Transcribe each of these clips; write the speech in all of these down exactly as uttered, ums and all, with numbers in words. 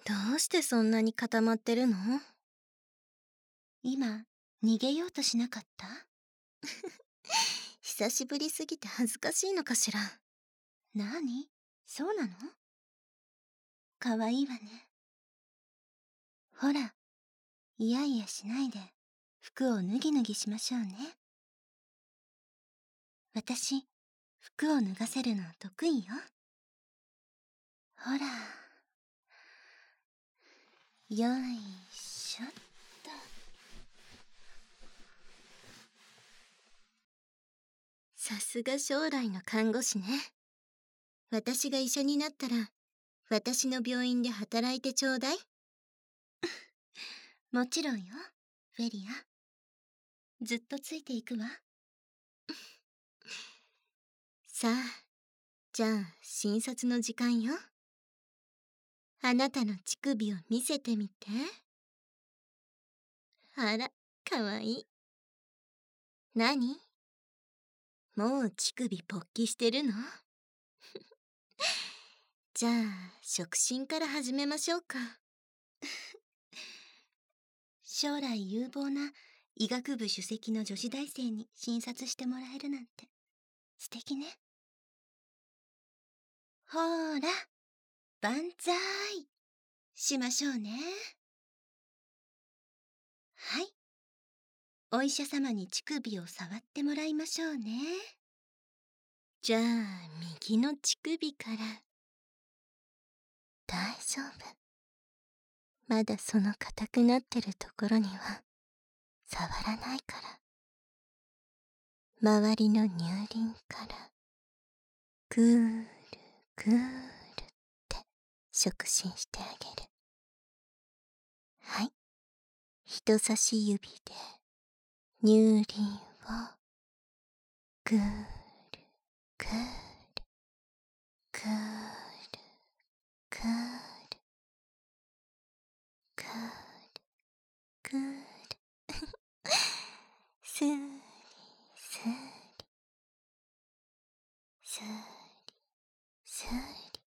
どうしてそんなに固まってるの？ 今、逃げようとしなかった？ 久しぶりすぎて恥ずかしいのかしら。 なに？そうなの？かわいいわね。ほら、いやいやしないで、服を脱ぎ脱ぎしましょうね。私、服を脱がせるの得意よ。ほら。よいしょっと。 さすが将来の看護師ね。私が医者になったら、私の病院で働いてちょうだい。 もちろんよ、フェリア。ずっとついていくわ。 さあ、じゃあ診察の時間よ。あなたの乳首を見せてみて。あら、かわいい。なに？もう乳首勃起してるの？じゃあ、触診から始めましょうか。 将来有望な医学部首席の女子大生に診察してもらえるなんて素敵ね。ほーら、万歳しましょうね。はい。お医者様に乳首を触ってもらいましょうね。 じゃあ、右の乳首から。大丈夫。まだその硬くなってるところには触らないから。周りの乳輪からぐーるぐーるって触診してあげる。はい。人差し指で乳輪をぐーるぐーるぐーるぐーるぐーるぐーるすーりすーりすーりすーり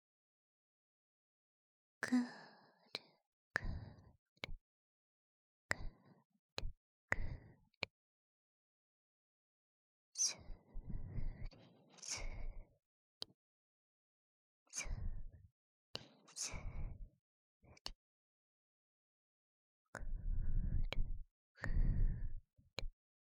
ぐーるぐーるぐーるぐーるすーりすーりすーりすーりぐーるぐーる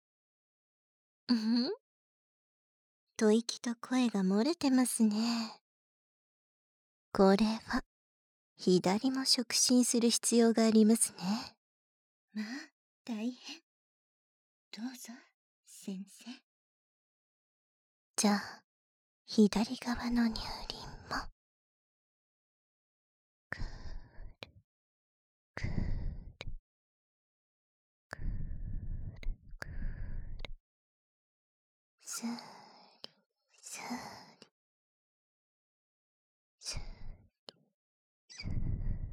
うんと息と声が漏れてますね。これは左も触診する必要がありますね。 まあ、大変。どうぞ、先生。 じゃあ、左側の乳輪も。ぐーる、ぐーる、ぐーる、ぐーる。すーり、すーり、すーり、すーり。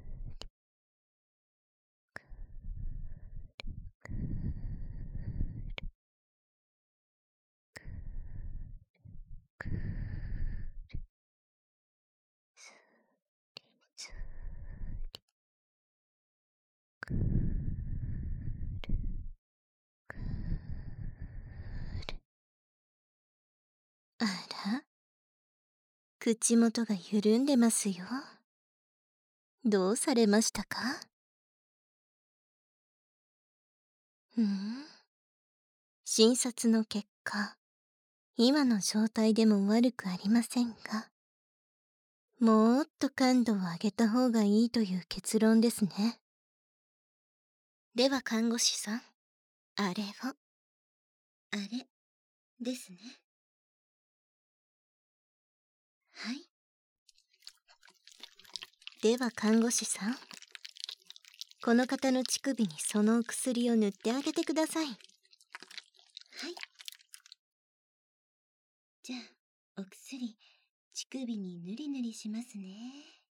ぐーる、ぐーる、ぐーる。すーり、すーり。ぐーる、ぐーる。あら、口元が緩んでますよ。どうされましたか？うん。診察の結果、今の状態でも悪くありませんが、もっと感度を上げた方がいいという結論ですね。では看護師さん、あれを。 あれ、ですね。はい。 では看護師さん、この方の乳首にそのお薬を塗ってあげてください。 はい。じゃあ、お薬、乳首にぬりぬりしますね。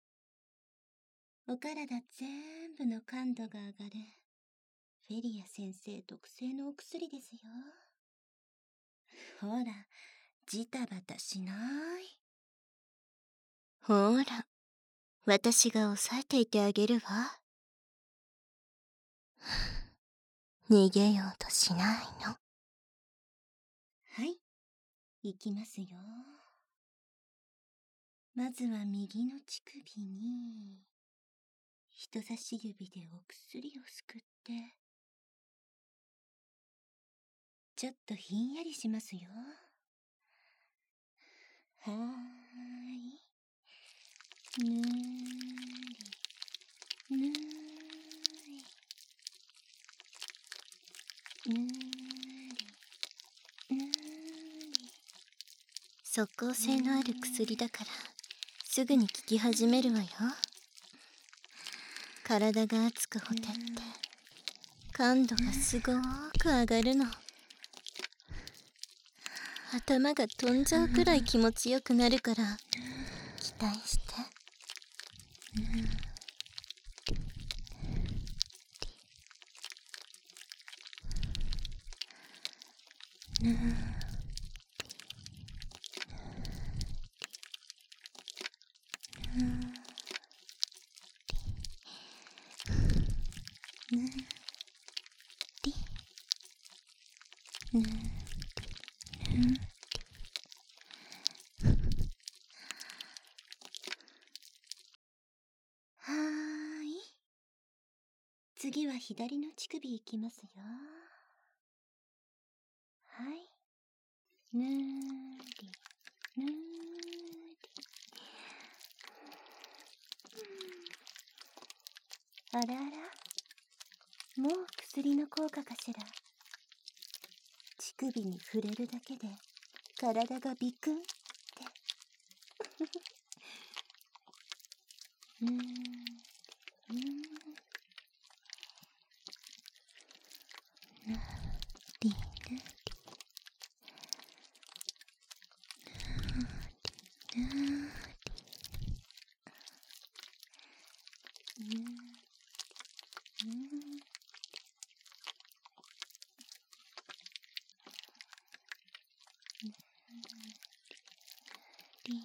お体全部の感度が上がる、フェリア先生特製のお薬ですよ。ほら、ジタバタしない。 ほら、 私が抑えていてあげるわ。逃げようとしないの。 はい、行きますよ。まずは右の乳首に人差し指でお薬をすくって、ちょっとひんやりしますよ。はーい。ぬーり、ぬーり、ぬーり、ぬーり。 即効性のある薬だからすぐに効き始めるわよ。体が熱くほてって感度がすごーく上がるの。頭が飛んじゃうくらい気持ちよくなるから期待して。 はーい。次は左の乳首いきますよ。はい。ぬーり、ぬーり。あらあら、もう薬の効果かしら。乳首に触れるだけで体がビクンって。うーん、うーん。リルルルルリ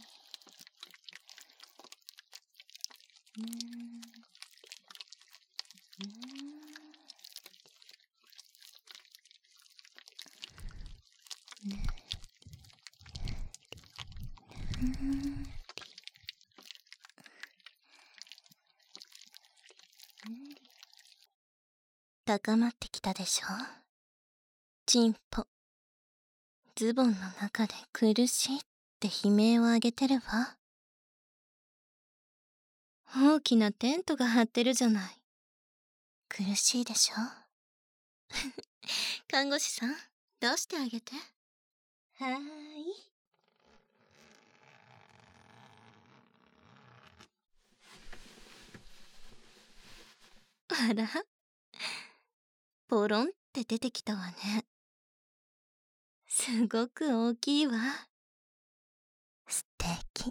高まってきたでしょ。チンポ。ズボンの中で苦しいって悲鳴を上げてるわ。大きなテントが張ってるじゃない。苦しいでしょ。看護師さん、出してあげて。 はーい。 あら、ポロンって出てきたわね。すごく大きいわ。素敵。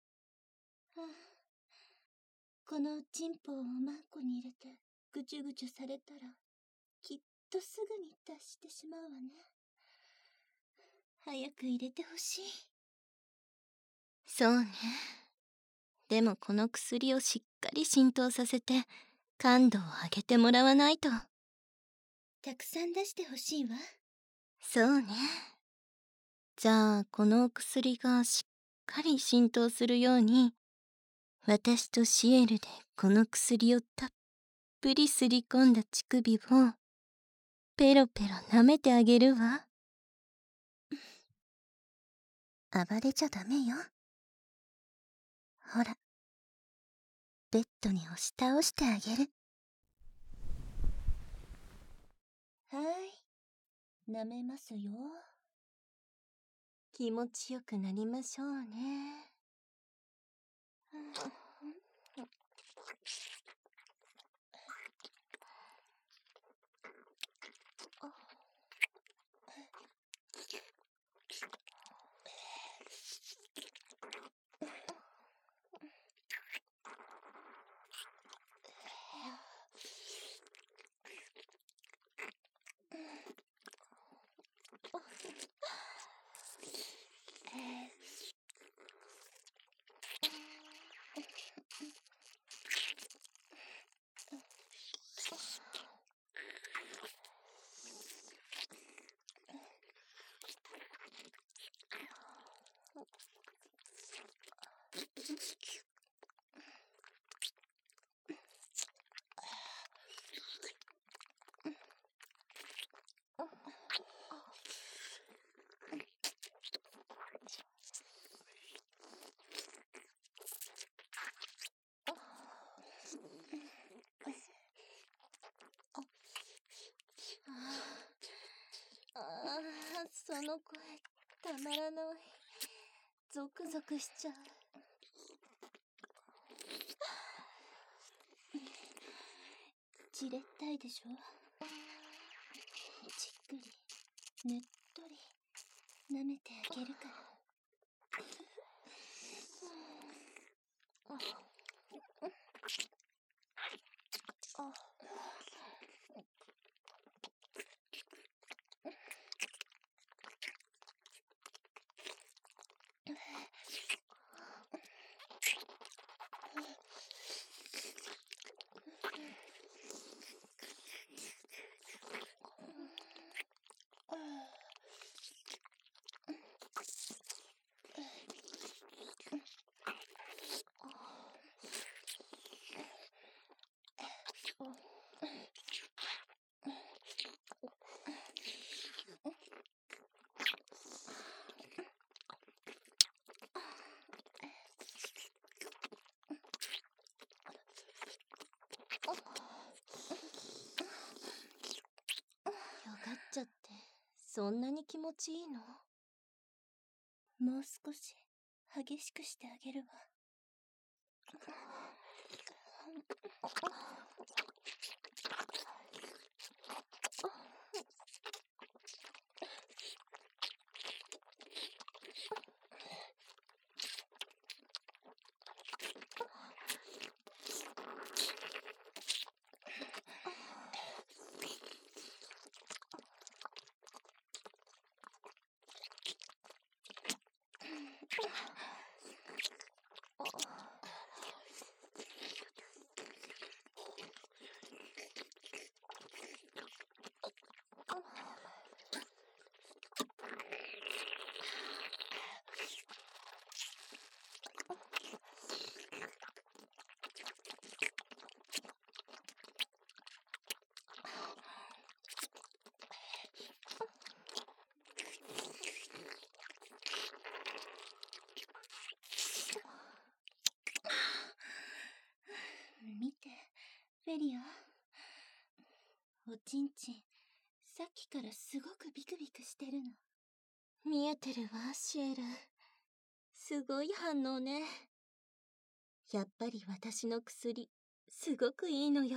このチンポをマンコに入れてぐちゅぐちゅされたらきっとすぐに脱してしまうわね。早く入れてほしい。 そうね。でもこの薬をしっかり浸透させて感度を上げてもらわないと。 たくさん出してほしいわ。 そうね。じゃあこのお薬がしっかり浸透するように私とシエルでこの薬をたっぷりすり込んだ乳首をペロペロ舐めてあげるわ。 暴れちゃダメよ。ほら、ベッドに押し倒してあげる。はーい、舐めますよ。 気持ちよくなりましょうね。 ああ、その声、たまらない。ゾクゾクしちゃう。 じれったいでしょ。じっくり、ねっとり、舐めてあげるから。 よがっちゃって、そんなに気持ちいいの？ もう少し激しくしてあげるわ。見て、フェリア。おちんちん、さっきからすごくビクビクしてるの。 見えてるわ、シエル。すごい反応ね。やっぱり私の薬、すごくいいのよ。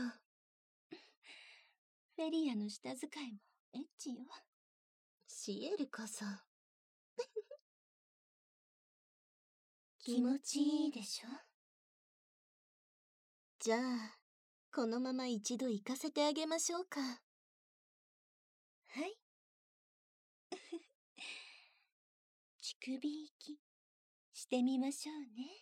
フェリアの舌使いもエッチよ。 シエルこそ。 気持ちいいでしょ。 じゃあ、このまま一度行かせてあげましょうか。 はい。乳首行き、してみましょうね。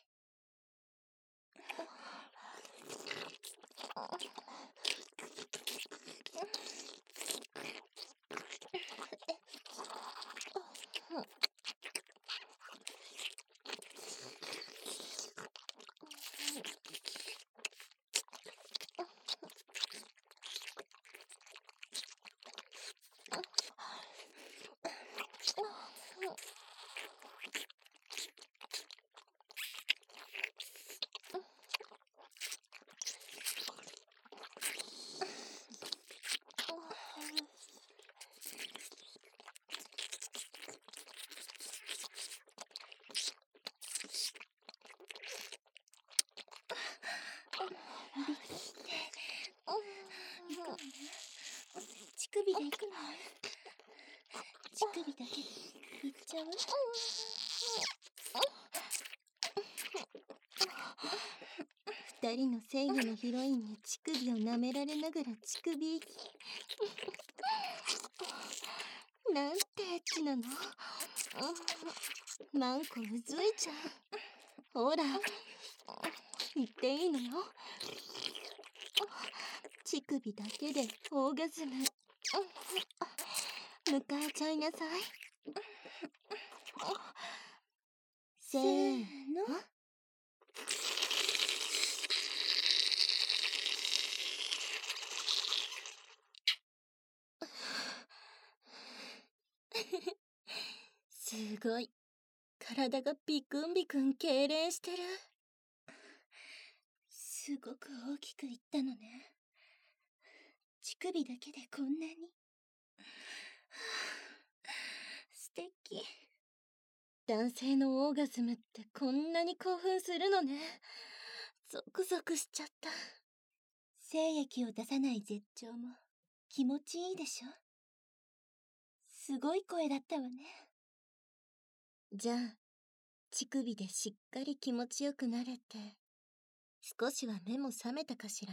乳首で行くの？乳首だけで行っちゃう？ 二人の正義のヒロインに乳首を舐められながら乳首行き。なんてエッチなの？なんかうずいちゃう。ほら、言っていいのよ。乳首だけでオーガズム。迎えちゃいなさい。せーの。 ごい。体がビクンビクン痙攣してる。 すごく大きくいったのね。乳首だけでこんなに。素敵。 男性のオーガズムってこんなに興奮するのね。ゾクゾクしちゃった。 精液を出さない絶頂も気持ちいいでしょ。すごい声だったわね。 じゃあ、乳首でしっかり気持ちよくなれて、少しは目も覚めたかしら？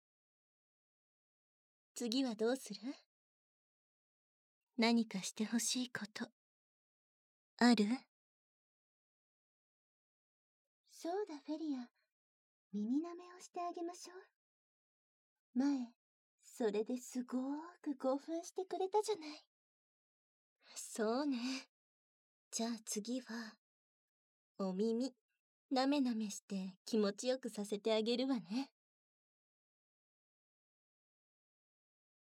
次はどうする？何かしてほしいこと、ある？ そうだ、フェリア。耳舐めをしてあげましょう。前、それですごーく興奮してくれたじゃない。 そうね。じゃあ次は、お耳、なめなめして気持ちよくさせてあげるわね。